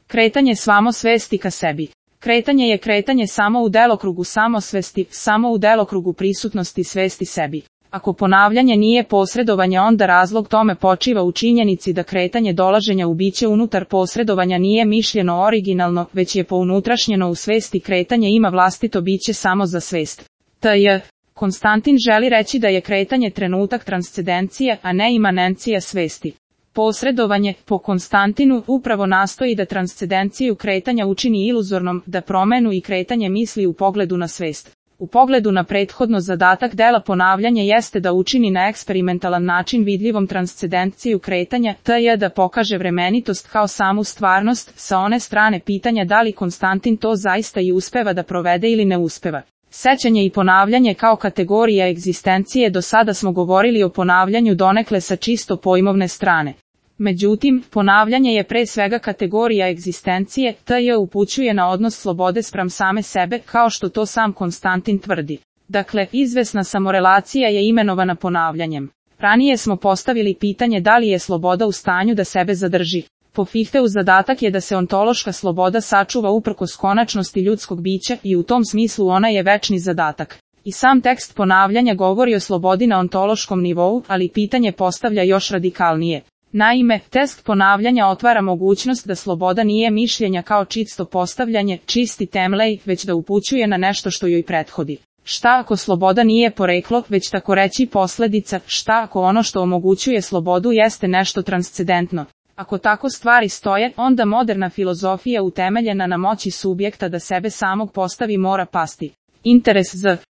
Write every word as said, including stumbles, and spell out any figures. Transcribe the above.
Kretanje samo svesti ka sebi. Kretanje je kretanje samo u delokrugu samosvesti, samo u delokrugu prisutnosti svesti sebi. Ako ponavljanje nije posredovanje, onda razlog tome počiva u činjenici da kretanje dolaženja u biće unutar posredovanja nije mišljeno originalno, već je pounutrašnjeno u svesti. Kretanje ima vlastito biće samo za svest. T.J. Konstantin želi reći da je kretanje trenutak transcendencije, a ne imanencija svesti. Posredovanje, po Konstantinu, upravo nastoji da transcendenciju kretanja učini iluzornom, da promenu i kretanje misli u pogledu na svest. U pogledu na prethodno zadatak dela ponavljanje jeste da učini na eksperimentalan način vidljivom transcendenciju kretanja, t.j. da pokaže vremenitost kao samu stvarnost. Sa one strane pitanja da li Konstantin to zaista i uspeva da provede ili ne uspeva. Sećanje i ponavljanje kao kategorija egzistencije. Do sada smo govorili o ponavljanju donekle sa čisto pojmovne strane. Međutim, ponavljanje je pre svega kategorija egzistencije, t.j. upućuje na odnos slobode spram same sebe, kao što to sam Konstantin tvrdi. Dakle, izvesna samorelacija je imenovana ponavljanjem. Ranije smo postavili pitanje da li je sloboda u stanju da sebe zadrži. Po Fichteu zadatak je da se ontološka sloboda sačuva uprkos konačnosti ljudskog bića i u tom smislu ona je večni zadatak. I sam tekst ponavljanja govori o slobodi na ontološkom nivou, ali pitanje postavlja još radikalnije. Naime, test ponavljanja otvara mogućnost da sloboda nije mišljenja kao čisto postavljanje, čisti temlej, već da upućuje na nešto što joj prethodi. Šta ako sloboda nije poreklo, već tako reći posledica? Šta ako ono što omogućuje slobodu jeste nešto transcendentno? Ako tako stvari stoje, onda moderna filozofija utemeljena na moći subjekta da sebe samog postavi mora pasti. Interes za